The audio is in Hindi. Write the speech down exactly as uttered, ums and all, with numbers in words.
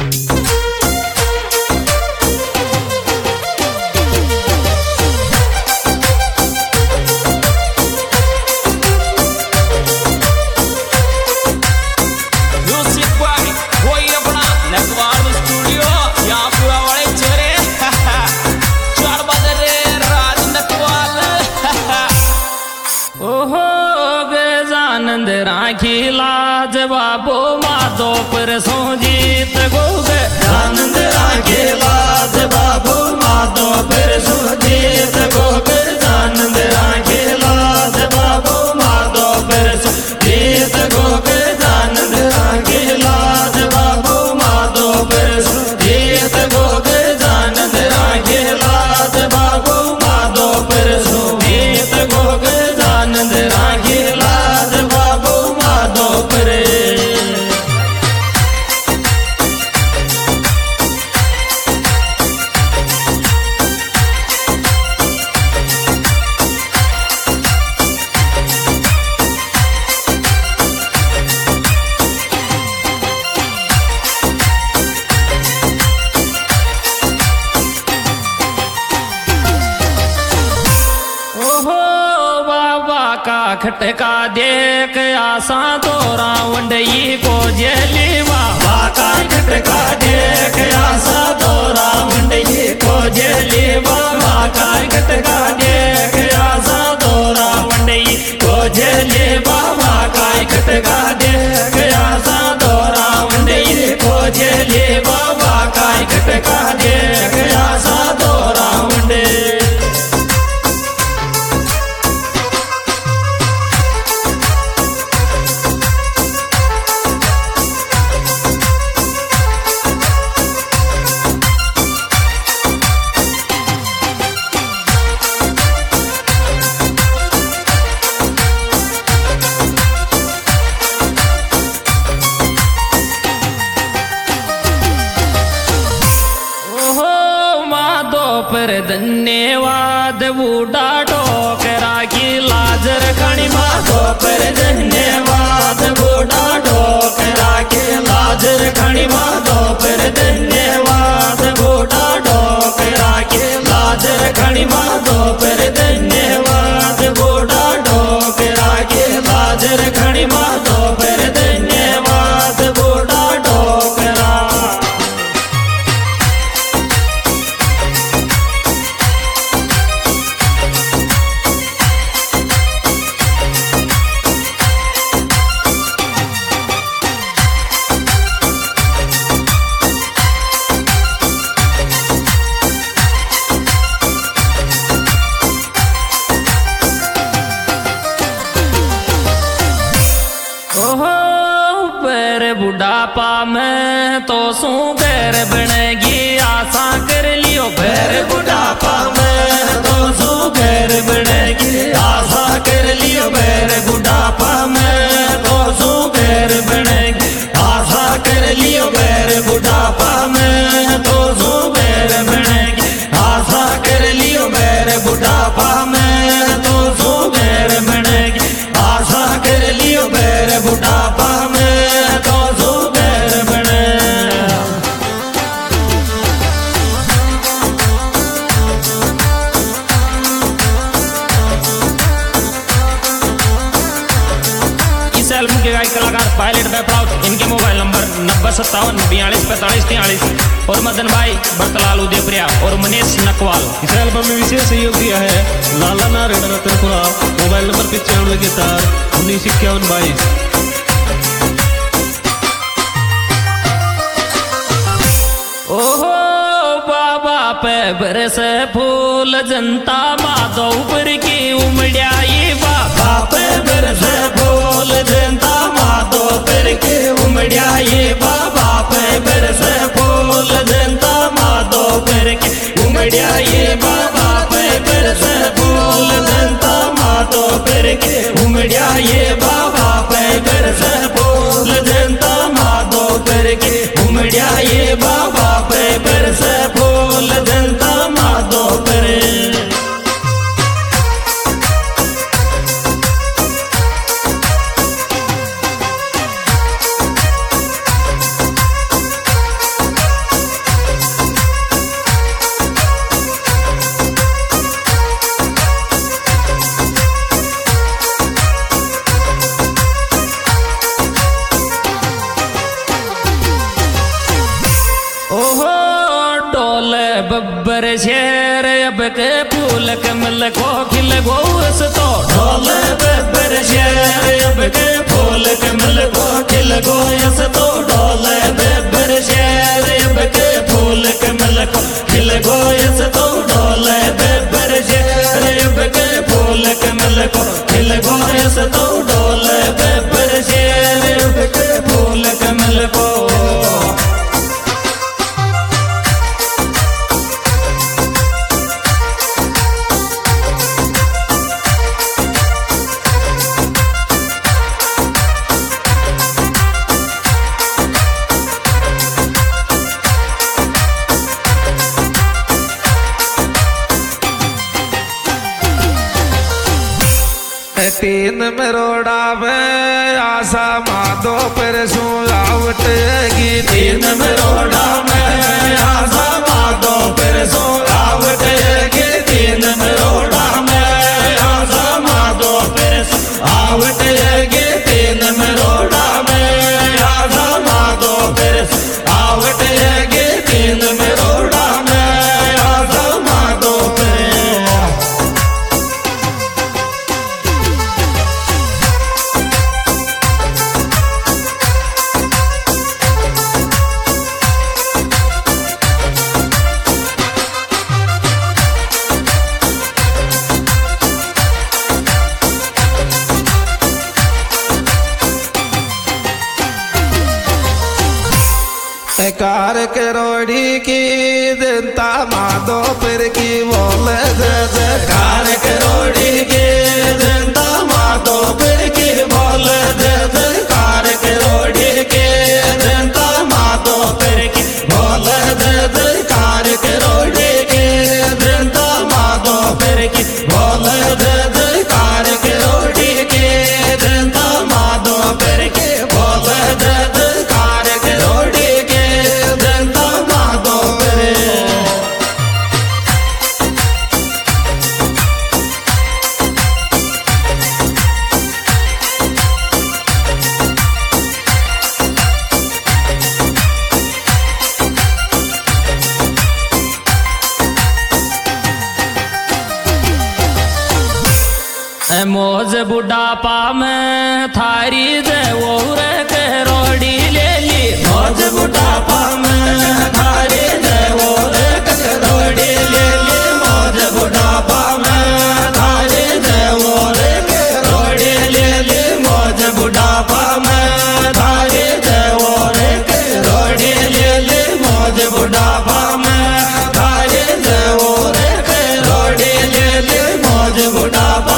राखी लाज बाबो माधो पर सो जीत गोगे आनंद राखी लाज बाबो माधो पर सो जीत गोगे आनंद राखी लाज बाबो माधो पर सो जीत गोगे आनंद राखी लाज बाबो माधो पर सो जीत गोगे आनंद राखी लाज बाबो माधो पर सो जीत गोगे आनंद राखी लाज बाबो माधो पर खटका देख आसा तो रावंडई को जेली बाबा का खटका देख आसा तो रावंडई को जेली बाबा का खटका देख आसा तो रावंडई को जेली बाबा का खटका देख आसा तो रावंडई को जेली बाबा का खटका देख आसा तो रावंडई पर धन्यवाद बूढ़ा ठोकरा की लाज रखनी माधो पर धन्यवाद बूढ़ा ठोकरा की लाज रखनी माधो पर धन्यवाद बूढ़ा ठोकरा की लाज रखनी माधो पर धन्यवाद बूढ़ा ठोकरा की लाज रखनी माधो पर धन्यवाद बूढ़ा ठोकरा बुढ़ापा में तो सू बैर बनेगी आशा कर लियो बैर बुढ़ापा में तो सू बैर बनेगी आशा कर लियो बैर बुढ़ापा में तो सू बैर बनेगी आशा कर लियो बैर बुढ़ापा में तो सू बैर बनेगी आशा कर लियो बैर बुढ़ापा में तो सू बैर बनेगी आशा कर लियो बैर बुढ़ापा में तो सू बैर बने इस एल्बम के गायक कलाकार पायलट बैपराउत, इनके मोबाइल नंबर नब्बे सत्तावन बयालीस पैंतालीस तियालीस और मदन भाई बरतलाल उदयपुरिया और मनीष नकवाल। इस एल्बम में विशेष सहयोग दिया है लाला नारायण रतनपुरा, मोबाइल नंबर पिचानवे के तार उन्नीस इक्यावन बाईस। ओहो बाबा पे बरस फूल जनता माधोपुर की उमड़ियाई बाबा पे बरस फूल जनता माधोपुर की उमड़ियाई बाबा पे बरस फूल जनता माधोपुर की उमड़ियाई बाबा पे बरस फूल जनता माधोपुर की उमड़ियाई बाबा पे बरस फूल जनता माधोपुर की उमड़ियाई बाबा पे बरस फूल जनता माधोपुर। बब्बर शेर अब के फूल कमल को खिल गो उस तो ढोले बब्बर शेर अब के फूल कमल को खिल गो इस तो ढोले बब्बर शेर अब के फूल कमल को खिल गो इस तो ढोले बब्बर शेर अब के फूल कमल को खिल गो इस तो ढोले बब्बर शेर अब के फूल कमल को तीन मरोड़ा में आशा माधो पर सुलावट की तीन मरोड़ा में आशा माधो पर सुलावट की तीन मरोड़ा में आशा माधो पर सुलावट की तीन मरोड़ा में आशा माधो पर सुलावट की तीन मरोड़ा में आशा माधो पर कार करोड़ी की जनता माधो पर की बोल कार करोड़ी की जनता माधो पर की बोल कार करोड़ी की जनता माधो पर की बोल कार करोड़ी की जनता माधो पर की बोल कार करोड़ी की जनता माधो पर की बोल कार करोड़ी जनता माधो पर मौज बुढ़ापा में थारी दे वो रे करोड़ी ले ली मौज बुढ़ापा में थारी दे वो रे करोड़ी ले ली मौज बुढ़ापा में थारी दे वो रे करोड़ी ले ली मौज बुढ़ापा में थारी दे वो रे करोड़ी ले ली मौज बुढ़ापा में थारी दे वो रे करोड़ी ले ली मौज बुढ़ापा